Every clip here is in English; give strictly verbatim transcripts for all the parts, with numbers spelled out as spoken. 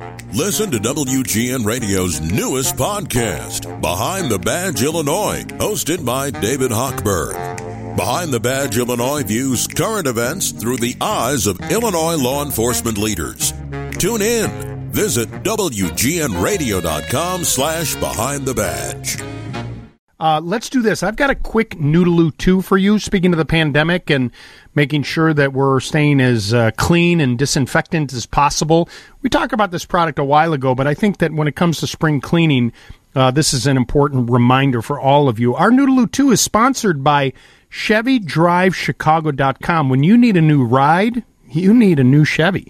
Listen to W G N Radio's newest podcast, Behind the Badge Illinois, hosted by David Hochberg. Behind the Badge Illinois views current events through the eyes of Illinois law enforcement leaders. Tune in. Visit W G N radio dot com slash behind the badge. Uh, let's do this. I've got a quick Noodaloo two for you, speaking of the pandemic and making sure that we're staying as uh, clean and disinfectant as possible. We talked about this product a while ago, but I think that when it comes to spring cleaning, uh, this is an important reminder for all of you. Our Noodaloo two is sponsored by Chevy Drive Chicago dot com. When you need a new ride, you need a new Chevy.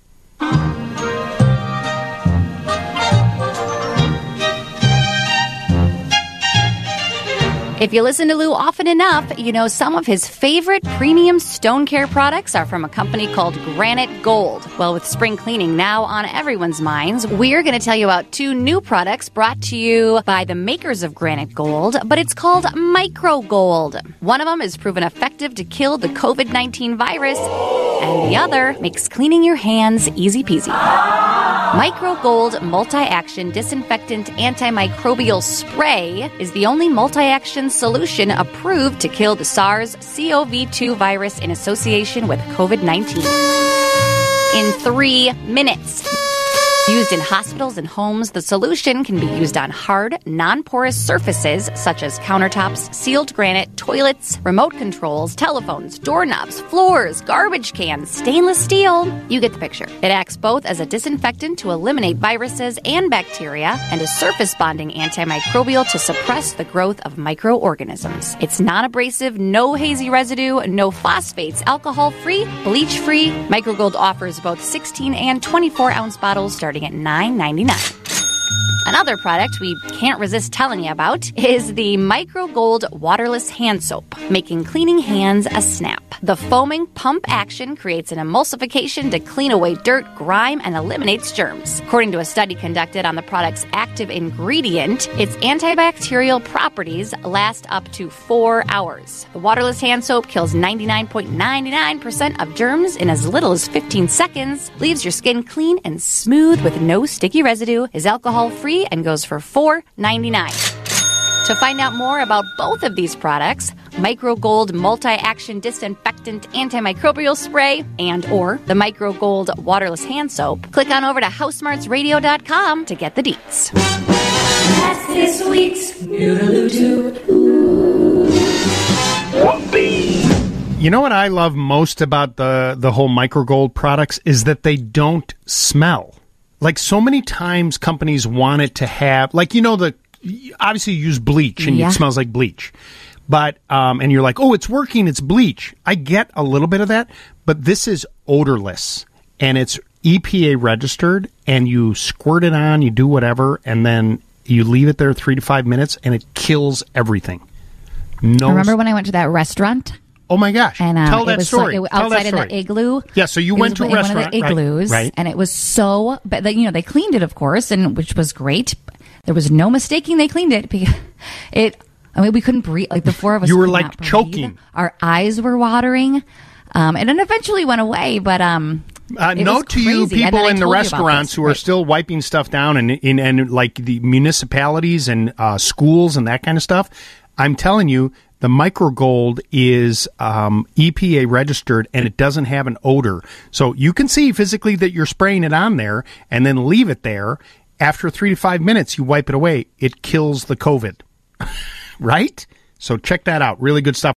If you listen to Lou often enough, you know some of his favorite premium stone care products are from a company called Granite Gold. Well, with spring cleaning now on everyone's minds, we're going to tell you about two new products brought to you by the makers of Granite Gold, but it's called Micro Gold. One of them is proven effective to kill the covid nineteen virus, and the other makes cleaning your hands easy peasy. Micro Gold Multi-Action Disinfectant Antimicrobial Spray is the only multi-action solution approved to kill the SARS C o V two virus in association with covid nineteen. In three minutes. Used in hospitals and homes, the solution can be used on hard, non-porous surfaces such as countertops, sealed granite, toilets, remote controls, telephones, doorknobs, floors, garbage cans, stainless steel. You get the picture. It acts both as a disinfectant to eliminate viruses and bacteria and a surface-bonding antimicrobial to suppress the growth of microorganisms. It's non-abrasive, no hazy residue, no phosphates, alcohol-free, bleach-free. MicroGold offers both sixteen and twenty-four ounce bottles starting at nine ninety-nine. Another product we can't resist telling you about is the Micro Gold Waterless Hand Soap, making cleaning hands a snap. The foaming pump action creates an emulsification to clean away dirt, grime, and eliminates germs. According to a study conducted on the product's active ingredient, its antibacterial properties last up to four hours. The waterless hand soap kills ninety-nine point nine nine percent of germs in as little as fifteen seconds, leaves your skin clean and smooth with no sticky residue, is alcohol-free, and goes for four ninety-nine. To find out more about both of these products, Micro Gold Multi-Action Disinfectant Antimicrobial Spray and or the Micro Gold Waterless Hand Soap, click on over to house smarts radio dot com to get the deets. That's this week's Noodaloo two. You know what I love most about the, the whole Micro Gold products is that they don't smell. Like, so many times companies want it to have, like, you know, the obviously you use bleach and yeah. it smells like bleach. But, um, and you're like, oh, it's working, it's bleach. I get a little bit of that, but this is odorless and it's E P A registered, and you squirt it on, you do whatever, and then you leave it there three to five minutes and it kills everything. No. Remember when I went to that restaurant? Oh my gosh! And, um, Tell that it was story. So, it, Tell outside that story. in the igloo. Yeah, so you it went to a in restaurant, one of the igloos, right? right. And it was so, but they, you know, they cleaned it, of course, and which was great. There was no mistaking they cleaned it. Because it, I mean, we couldn't breathe. Like the four of us, you were could like not breathe. choking. Our eyes were watering, um, and then eventually went away. But um, uh, note to you, people in the restaurants who are right. still wiping stuff down, and in and, and like the municipalities and uh, schools and that kind of stuff. I'm telling you. The Micro Gold is um, E P A registered, and it doesn't have an odor. So you can see physically that you're spraying it on there and then leave it there. After three to five minutes, you wipe it away. It kills the COVID. Right? So check that out. Really good stuff.